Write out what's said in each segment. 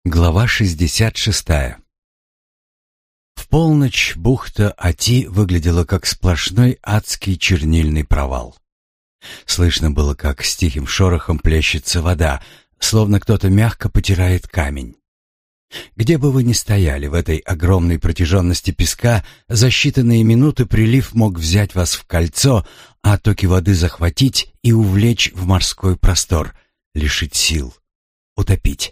Глава 66. В полночь бухта Оти выглядела как сплошной адский чернильный провал. Слышно было, как с тихим шорохом плещется вода, словно кто-то мягко потирает камень. Где бы вы ни стояли в этой огромной протяженности песка, за считанные минуты прилив мог взять вас в кольцо, а токи воды захватить и увлечь в морской простор, лишить сил, утопить.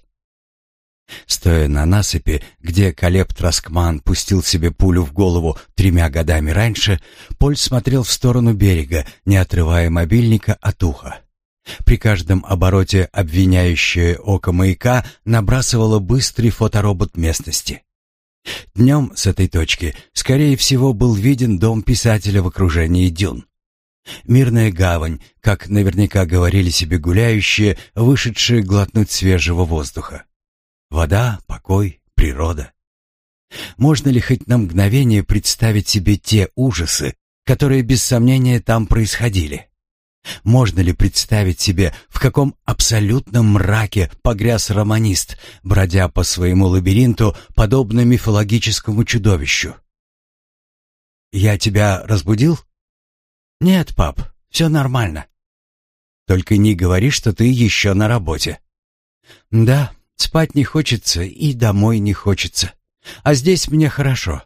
Стоя на насыпи, где Калеб Траскман пустил себе пулю в голову 3 годами раньше, Поль смотрел в сторону берега, не отрывая мобильника от уха. При каждом обороте обвиняющее око маяка набрасывало быстрый фоторобот местности. Днем с этой точки, скорее всего, был виден дом писателя в окружении дюн. Мирная гавань, как наверняка говорили себе гуляющие, вышедшие глотнуть свежего воздуха. Вода, покой, природа. Можно ли хоть на мгновение представить себе те ужасы, которые без сомнения там происходили? Можно ли представить себе, в каком абсолютном мраке погряз романист, бродя по своему лабиринту, подобно мифологическому чудовищу? «Я тебя разбудил?» «Нет, пап, все нормально». «Только не говори, что ты еще на работе». «Да, спать не хочется и домой не хочется. А здесь мне хорошо».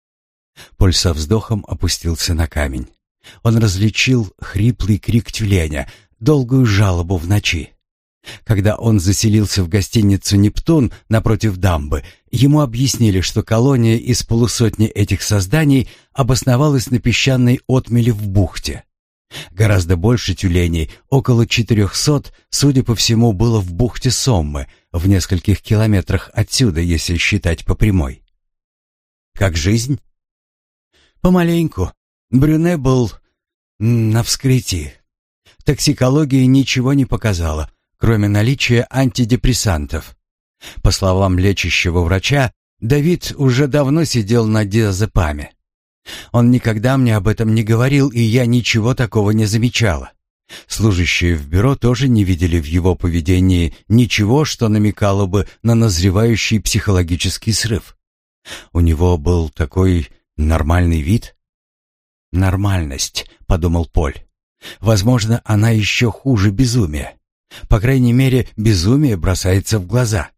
Поль со вздохом опустился на камень. Он различил хриплый крик тюленя, долгую жалобу в ночи. Когда он заселился в гостиницу «Нептун» напротив дамбы, ему объяснили, что колония из полусотни этих созданий обосновалась на песчаной отмели в бухте. Гораздо больше тюленей, около 400, судя по всему, было в бухте Соммы, в нескольких километрах отсюда, если считать по прямой. «Как жизнь?» «Помаленьку. Брюне был на вскрытии. Токсикология ничего не показала, кроме наличия антидепрессантов. По словам лечащего врача, Давид уже давно сидел на диазепаме. Он никогда мне об этом не говорил, и я ничего такого не замечала. Служащие в бюро тоже не видели в его поведении ничего, что намекало бы на назревающий психологический срыв. У него был такой нормальный вид». «Нормальность», — подумал Поль. «Возможно, она еще хуже безумия. По крайней мере, безумие бросается в глаза».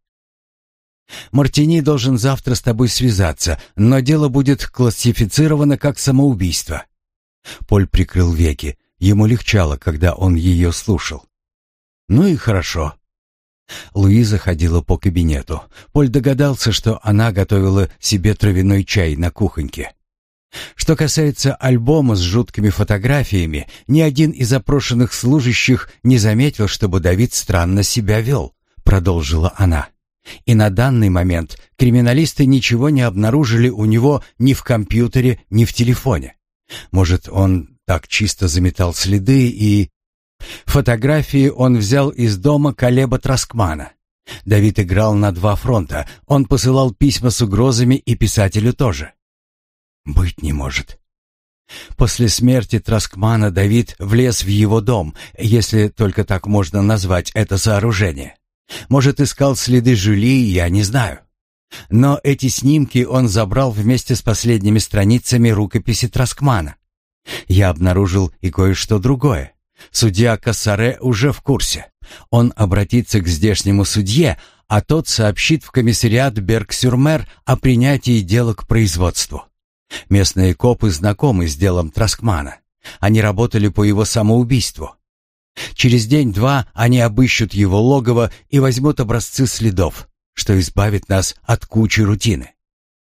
«Мартини должен завтра с тобой связаться, но дело будет классифицировано как самоубийство». Поль прикрыл веки. Ему легчало, когда он ее слушал. «Ну и хорошо». Луиза ходила по кабинету. Поль догадался, что она готовила себе травяной чай на кухоньке. Что касается альбома с жуткими фотографиями, ни один из опрошенных служащих не заметил, чтобы Давид странно себя вел, продолжила она. И на данный момент криминалисты ничего не обнаружили у него ни в компьютере, ни в телефоне. Может, он так чисто заметал следы и... Фотографии он взял из дома Калеба Траскмана. Давид играл на 2 фронта, он посылал письма с угрозами и писателю тоже. Быть не может. После смерти Траскмана Давид влез в его дом, если только так можно назвать это сооружение. Может, искал следы Жюли, я не знаю. Но эти снимки он забрал вместе с последними страницами рукописи Траскмана. Я обнаружил и кое-что другое. Судья Кассаре уже в курсе. Он обратится к здешнему судье, а тот сообщит в комиссариат Берг-сюр-Мер о принятии дела к производству. Местные копы знакомы с делом Траскмана. Они работали по его самоубийству. Через день-два они обыщут его логово и возьмут образцы следов, что избавит нас от кучи рутины.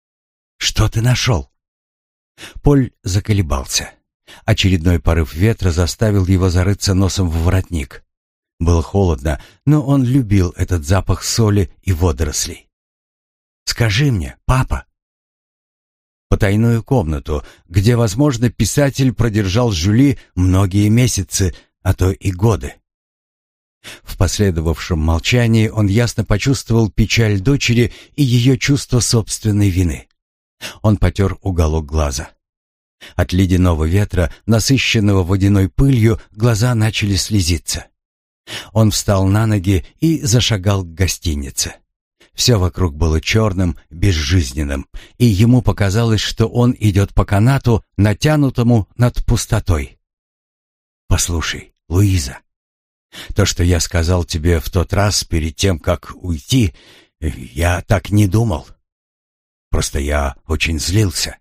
Что ты нашел?» Поль заколебался. Очередной порыв ветра заставил его зарыться носом в воротник. Было холодно, но он любил этот запах соли и водорослей. «Скажи мне, папа». Потайную комнату, где, возможно, писатель продержал Жюли многие месяцы, а то и годы. В последовавшем молчании он ясно почувствовал печаль дочери и ее чувство собственной вины. Он потер уголок глаза. От ледяного ветра, насыщенного водяной пылью, глаза начали слезиться. Он встал на ноги и зашагал к гостинице. Все вокруг было черным, безжизненным, и ему показалось, что он идет по канату, натянутому над пустотой. «Послушай, Луиза, то, что я сказал тебе в тот раз перед тем, как уйти, я так не думал. Просто я очень злился».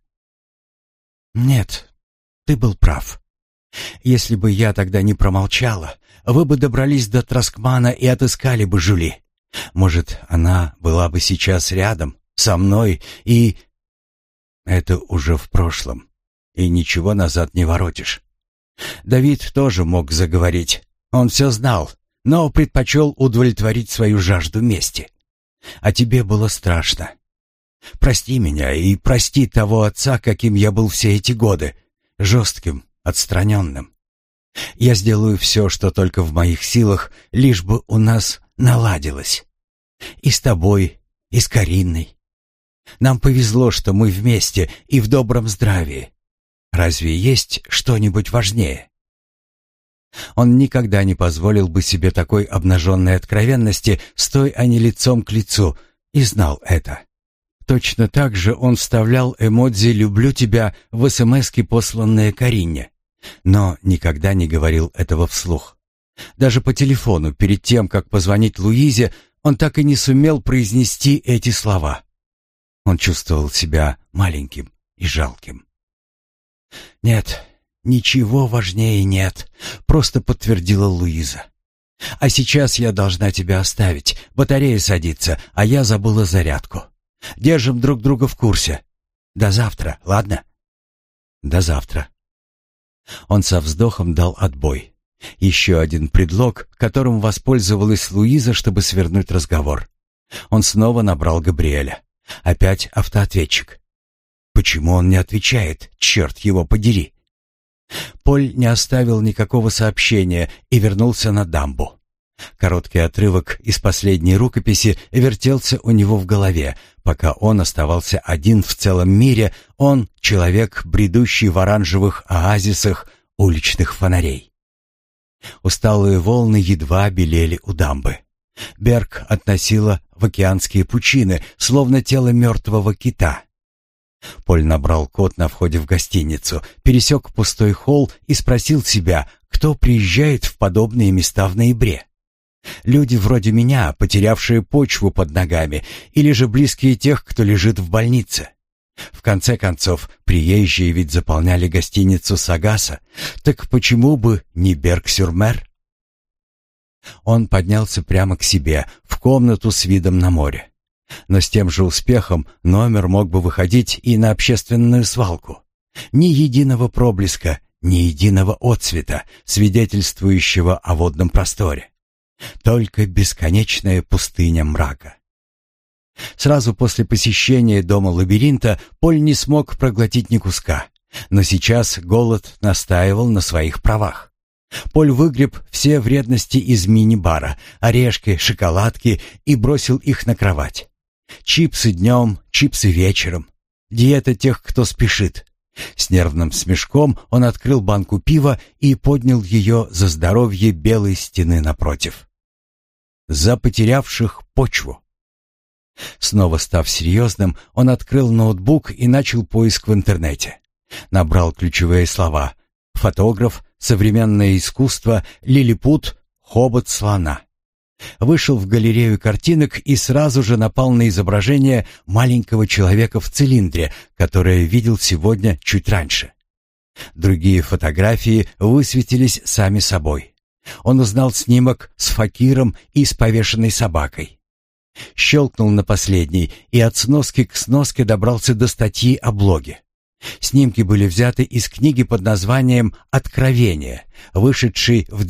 «Нет, ты был прав. Если бы я тогда не промолчала, вы бы добрались до Траскмана и отыскали бы Жюли. Может, она была бы сейчас рядом, со мной, и... Это уже в прошлом, и ничего назад не воротишь. Давид тоже мог заговорить. Он все знал, но предпочел удовлетворить свою жажду мести. А тебе было страшно. Прости меня и прости того отца, каким я был все эти годы, жестким, отстраненным. Я сделаю все, что только в моих силах, лишь бы у нас наладилось. И с тобой, и с Кариной. Нам повезло, что мы вместе и в добром здравии. Разве есть что-нибудь важнее?» Он никогда не позволил бы себе такой обнаженной откровенности, стоя они лицом к лицу, и знал это. Точно так же он вставлял эмодзи «люблю тебя» в смски, посланные Карине, но никогда не говорил этого вслух. Даже по телефону, перед тем, как позвонить Луизе, он так и не сумел произнести эти слова. Он чувствовал себя маленьким и жалким. «Нет, ничего важнее нет», — просто подтвердила Луиза. «А сейчас я должна тебя оставить. Батарея садится, а я забыла зарядку. Держим друг друга в курсе. До завтра, ладно?» «До завтра». Он со вздохом дал отбой. Еще один предлог, которым воспользовалась Луиза, чтобы свернуть разговор. Он снова набрал Габриэля. Опять автоответчик. Почему он не отвечает? Черт его подери! Поль не оставил никакого сообщения и вернулся на дамбу. Короткий отрывок из последней рукописи вертелся у него в голове, пока он оставался один в целом мире, он — человек, бредущий в оранжевых оазисах уличных фонарей. Усталые волны едва белели у дамбы. Берг относила в океанские пучины, словно тело мертвого кита. Поль набрал код на входе в гостиницу, пересек пустой холл и спросил себя, кто приезжает в подобные места в ноябре. Люди вроде меня, потерявшие почву под ногами, или же близкие тех, кто лежит в больнице. В конце концов, приезжие ведь заполняли гостиницу Сагаса, так почему бы не Берг-сюр-Мер? Он поднялся прямо к себе, в комнату с видом на море. Но с тем же успехом номер мог бы выходить и на общественную свалку. Ни единого проблеска, ни единого отцвета, свидетельствующего о водном просторе. Только бесконечная пустыня мрака. Сразу после посещения дома-лабиринта Поль не смог проглотить ни куска, но сейчас голод настаивал на своих правах. Поль выгреб все вредности из мини-бара, орешки, шоколадки и бросил их на кровать. Чипсы днем, чипсы вечером. Диета тех, кто спешит. С нервным смешком он открыл банку пива и поднял ее за здоровье белой стены напротив. За потерявших почву. Снова став серьезным, он открыл ноутбук и начал поиск в интернете. Набрал ключевые слова: фотограф, современное искусство, лилипут, хобот слона. Вышел в галерею картинок и сразу же напал на изображение маленького человека в цилиндре, которое видел сегодня чуть раньше. Другие фотографии высветились сами собой. Он узнал снимок с факиром и с повешенной собакой. Щелкнул на последней и от сноски к сноске добрался до статьи о блоге. Снимки были взяты из книги под названием «Откровение», вышедшей в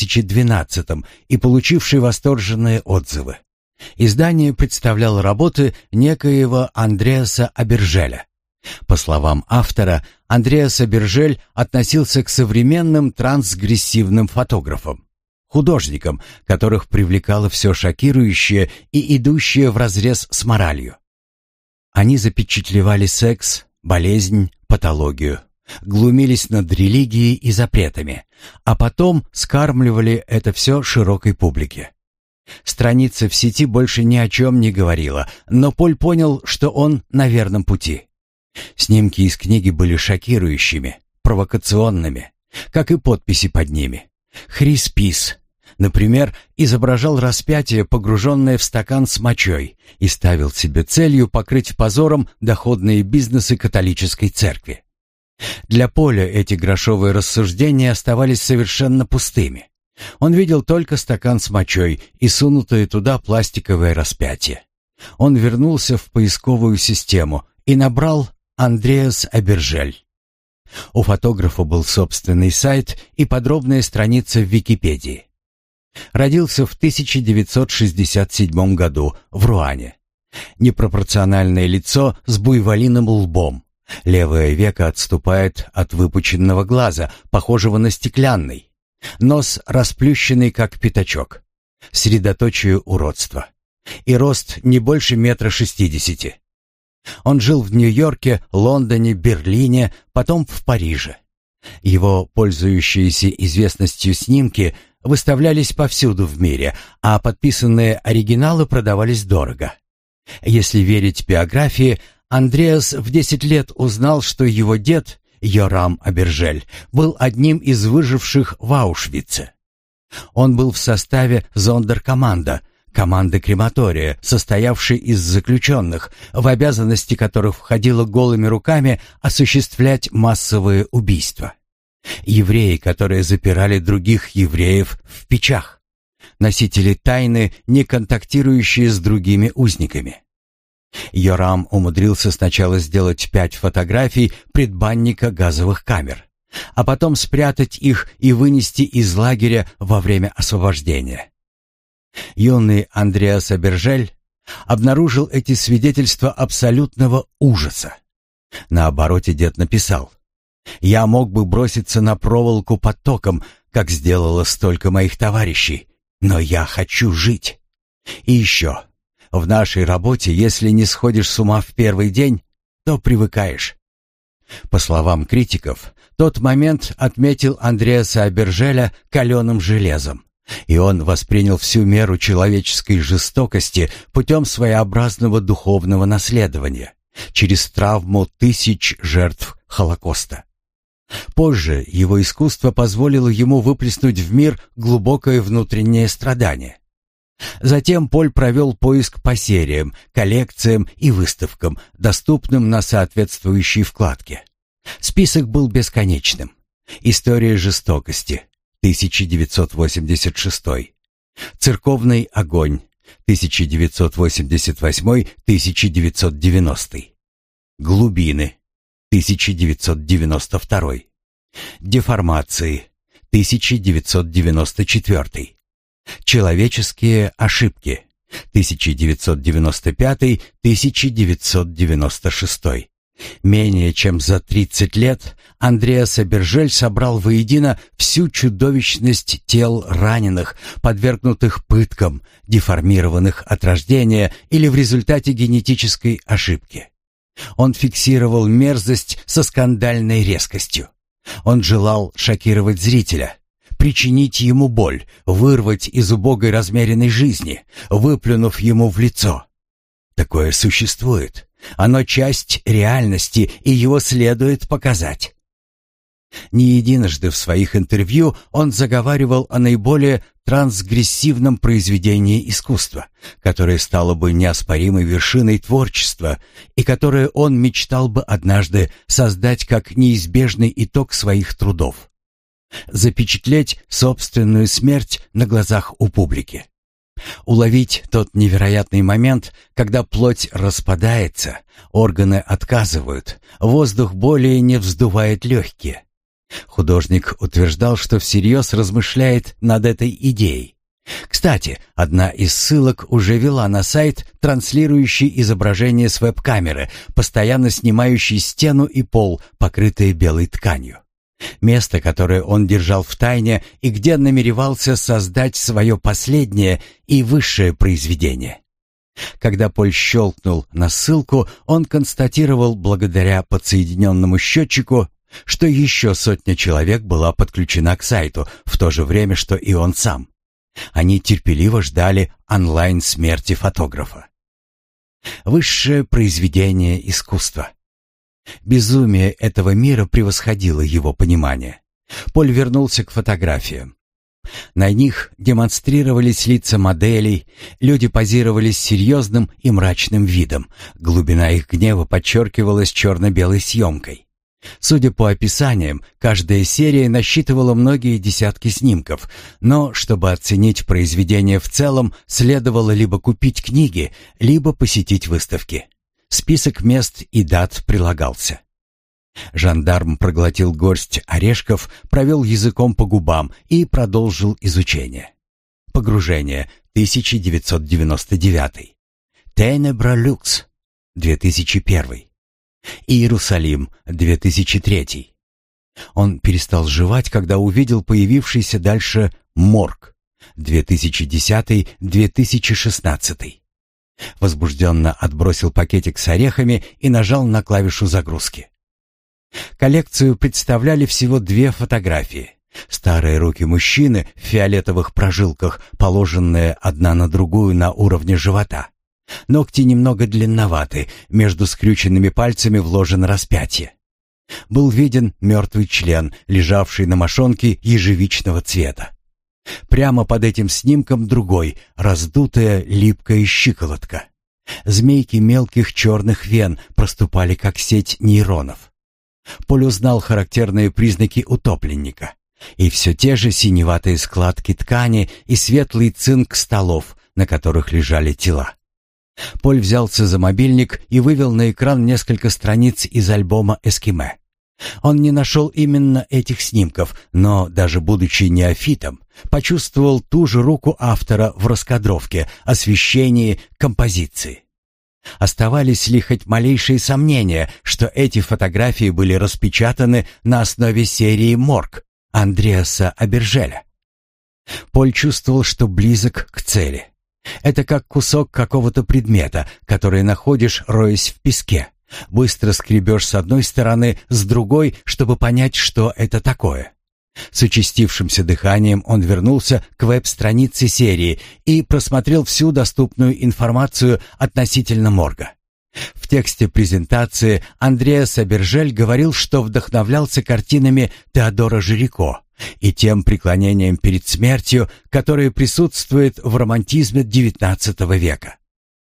2012 и получившей восторженные отзывы. Издание представляло работы некоего Андреаса Абержеля. По словам автора, Андреас Абержель относился к современным трансгрессивным фотографам, художникам, которых привлекало все шокирующее и идущее вразрез с моралью. Они запечатлевали секс, болезнь, патологию, глумились над религией и запретами, а потом скармливали это все широкой публике. Страница в сети больше ни о чем не говорила, но Поль понял, что он на верном пути. Снимки из книги были шокирующими, провокационными, как и подписи под ними. Хрис Пис, например, изображал распятие, погруженное в стакан с мочой, и ставил себе целью покрыть позором доходные бизнесы католической церкви. Для Поля эти грошовые рассуждения оставались совершенно пустыми. Он видел только стакан с мочой и сунутое туда пластиковое распятие. Он вернулся в поисковую систему и набрал «Андреас Абержель». У фотографа был собственный сайт и подробная страница в Википедии. Родился в 1967 году в Руане. Непропорциональное лицо с буйволиным лбом. Левое веко отступает от выпученного глаза, похожего на стеклянный. Нос расплющенный, как пятачок. Средоточие уродства. И рост не больше 1,60 м. Он жил в Нью-Йорке, Лондоне, Берлине, потом в Париже. Его пользующиеся известностью снимки выставлялись повсюду в мире, а подписанные оригиналы продавались дорого. Если верить биографии, Андреас в 10 лет узнал, что его дед, Йорам Абержель, был одним из выживших в Аушвице. Он был в составе зондеркоманда, команды крематория, состоявшей из заключенных, в обязанности которых входило голыми руками осуществлять массовые убийства. Евреи, которые запирали других евреев в печах. Носители тайны, не контактирующие с другими узниками. Йорам умудрился сначала сделать 5 фотографий предбанника газовых камер, а потом спрятать их и вынести из лагеря во время освобождения. Юный Андреас Абержель обнаружил эти свидетельства абсолютного ужаса. На обороте дед написал: «Я мог бы броситься на проволоку под током, как сделало столько моих товарищей, но я хочу жить. И еще, в нашей работе, если не сходишь с ума в первый день, то привыкаешь». По словам критиков, тот момент отметил Андреаса Абержеля каленым железом, и он воспринял всю меру человеческой жестокости путем своеобразного духовного наследования, через травму тысяч жертв Холокоста. Позже его искусство позволило ему выплеснуть в мир глубокое внутреннее страдание. Затем Поль провел поиск по сериям, коллекциям и выставкам, доступным на соответствующей вкладке. Список был бесконечным. История жестокости, 1986. Церковный огонь, 1988-1990. Глубины, 1992. Деформации, 1994. Человеческие ошибки, 1995-1996. Менее чем за 30 лет Андреас Абержель собрал воедино всю чудовищность тел раненых, подвергнутых пыткам, деформированных от рождения или в результате генетической ошибки. Он фиксировал мерзость со скандальной резкостью. Он желал шокировать зрителя, причинить ему боль, вырвать из убогой размеренной жизни, выплюнув ему в лицо. Такое существует. Оно часть реальности, и его следует показать. Не единожды в своих интервью он заговаривал о наиболее трансгрессивном произведении искусства, которое стало бы неоспоримой вершиной творчества и которое он мечтал бы однажды создать как неизбежный итог своих трудов. Запечатлеть собственную смерть на глазах у публики. Уловить тот невероятный момент, когда плоть распадается, органы отказывают, воздух более не вздувает легкие. Художник утверждал, что всерьез размышляет над этой идеей. Кстати, одна из ссылок уже вела на сайт, транслирующий изображение с веб-камеры, постоянно снимающий стену и пол, покрытые белой тканью. Место, которое он держал в тайне и где намеревался создать свое последнее и высшее произведение. Когда Поль щелкнул на ссылку, он констатировал благодаря подсоединенному счетчику, что еще 100 человек была подключена к сайту в то же время, что и он сам. Они терпеливо ждали онлайн-смерти фотографа. Высшее произведение искусства. Безумие этого мира превосходило его понимание. Поль вернулся к фотографиям. На них демонстрировались лица моделей, люди позировали с серьезным и мрачным видом, глубина их гнева подчеркивалась черно-белой съемкой. Судя по описаниям, каждая серия насчитывала многие десятки снимков, но, чтобы оценить произведение в целом, следовало либо купить книги, либо посетить выставки. Список мест и дат прилагался. Жандарм проглотил горсть орешков, провел языком по губам и продолжил изучение. Погружение, 1999. Тенебра люкс, 2001. Иерусалим, 2003. Он перестал жевать, когда увидел появившийся дальше «Морг», 2010-2016. Возбужденно отбросил пакетик с орехами и нажал на клавишу загрузки. Коллекцию представляли всего 2 фотографии. Старые руки мужчины в фиолетовых прожилках, положенные одна на другую на уровне живота. Ногти немного длинноваты, между скрюченными пальцами вложено распятие. Был виден мертвый член, лежавший на мошонке ежевичного цвета. Прямо под этим снимком другой, раздутая липкая щиколотка. Змейки мелких черных вен проступали, как сеть нейронов. Поль узнал характерные признаки утопленника. И все те же синеватые складки ткани и светлый цинк столов, на которых лежали тела. Поль взялся за мобильник и вывел на экран несколько страниц из альбома «Эскиме». Он не нашел именно этих снимков, но, даже будучи неофитом, почувствовал ту же руку автора в раскадровке, освещении, композиции. Оставались ли хоть малейшие сомнения, что эти фотографии были распечатаны на основе серии «Морг» Андреаса Абержеля? Поль чувствовал, что близок к цели. Это как кусок какого-то предмета, который находишь, роясь в песке. Быстро скребешь с одной стороны, с другой, чтобы понять, что это такое. С участившимся дыханием он вернулся к веб-странице серии и просмотрел всю доступную информацию относительно морга. В тексте презентации Андреас Абержель говорил, что вдохновлялся картинами Теодора Жирико и тем преклонением перед смертью, которое присутствует в романтизме XIX века.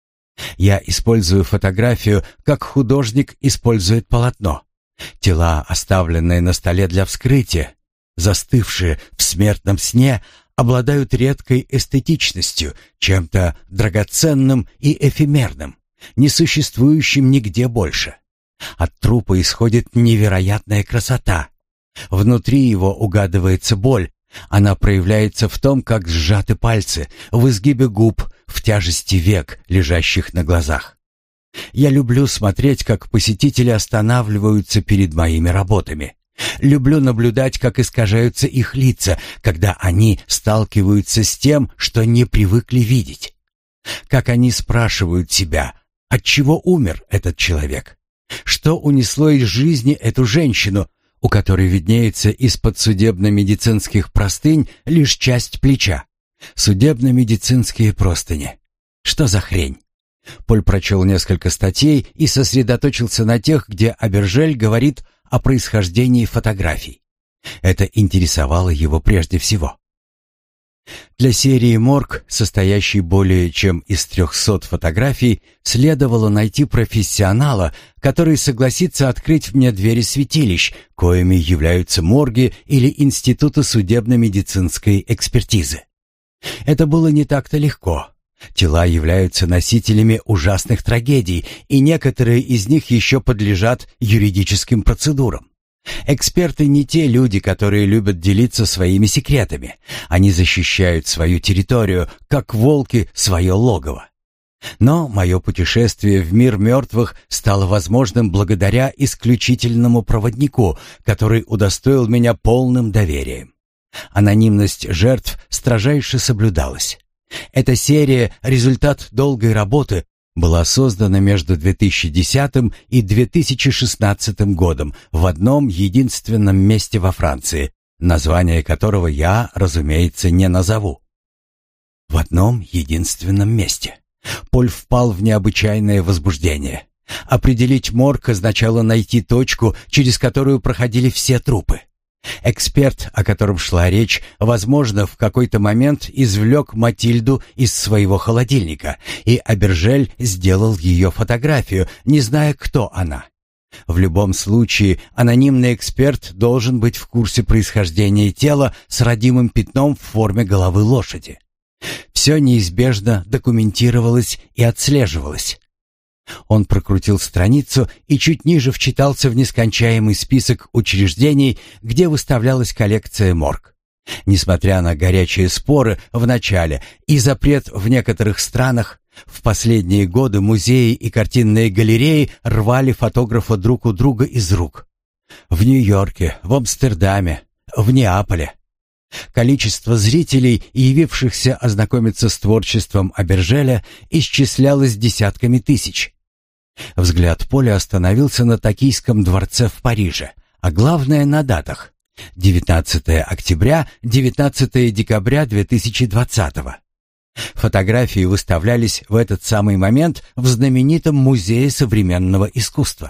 «Я использую фотографию, как художник использует полотно. Тела, оставленные на столе для вскрытия, застывшие в смертном сне, обладают редкой эстетичностью, чем-то драгоценным и эфемерным, несуществующим нигде больше. От трупа исходит невероятная красота. Внутри его угадывается боль. Она проявляется в том, как сжаты пальцы, в изгибе губ, в тяжести век, лежащих на глазах. Я люблю смотреть, как посетители останавливаются перед моими работами. Люблю наблюдать, как искажаются их лица, когда они сталкиваются с тем, что не привыкли видеть. Как они спрашивают себя, от чего умер этот человек? Что унесло из жизни эту женщину, у которой виднеется из-под судебно-медицинских простынь лишь часть плеча? Судебно-медицинские простыни. Что за хрень? Поль прочел несколько статей и сосредоточился на тех, где Абержель говорит о происхождении фотографий. Это интересовало его прежде всего. Для серии «Морг», состоящей более чем из 300 фотографий, следовало найти профессионала, который согласится открыть мне двери святилищ, коими являются морги или институты судебно-медицинской экспертизы. Это было не так-то легко. Тела являются носителями ужасных трагедий, и некоторые из них еще подлежат юридическим процедурам. Эксперты не те люди, которые любят делиться своими секретами. Они защищают свою территорию, как волки свое логово. Но мое путешествие в мир мертвых стало возможным благодаря исключительному проводнику, который удостоил меня полным доверием. Анонимность жертв строжайше соблюдалась. Эта серия — результат долгой работы, была создана между 2010 и 2016 годом в одном единственном месте во Франции, название которого я, разумеется, не назову. в одном единственном месте. Поль впал в необычайное возбуждение. Определить морг означало найти точку, через которую проходили все трупы. Эксперт, о котором шла речь, возможно, в какой-то момент извлек Матильду из своего холодильника, и Абержель сделал ее фотографию, не зная, кто она. В любом случае, анонимный эксперт должен быть в курсе происхождения тела с родимым пятном в форме головы лошади. Все неизбежно документировалось и отслеживалось. Он прокрутил страницу и чуть ниже вчитался в нескончаемый список учреждений, где выставлялась коллекция морг. Несмотря на горячие споры в начале и запрет в некоторых странах, в последние годы музеи и картинные галереи рвали фотографа друг у друга из рук. В Нью-Йорке, в Амстердаме, в Неаполе. Количество зрителей, явившихся ознакомиться с творчеством Абержеля, исчислялось десятками тысяч. Взгляд Поля остановился на Токийском дворце в Париже, а главное на датах: 19 октября, 19 декабря 2020. Фотографии выставлялись в этот самый момент в знаменитом Музее современного искусства.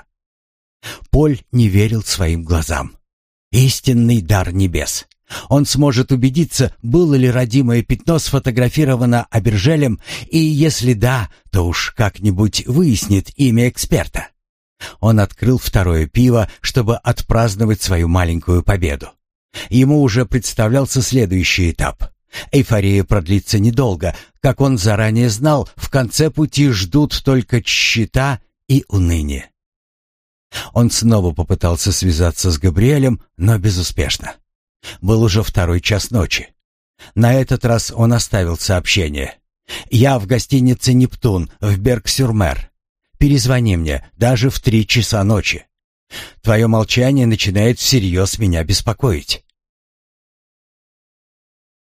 Поль не верил своим глазам. Истинный дар небес. Он сможет убедиться, было ли родимое пятно сфотографировано Абержелем, и если да, то уж как-нибудь выяснит имя эксперта. Он открыл второе пиво, чтобы отпраздновать свою маленькую победу. Ему уже представлялся следующий этап. Эйфория продлится недолго. Как он заранее знал, в конце пути ждут только тщета и уныние. Он снова попытался связаться с Габриэлем, но безуспешно. Был уже 2 час ночи. На этот раз он оставил сообщение. «Я в гостинице «Нептун» в Берг-сюр-Мер. Перезвони мне даже в 3 часа ночи. Твое молчание начинает всерьез меня беспокоить».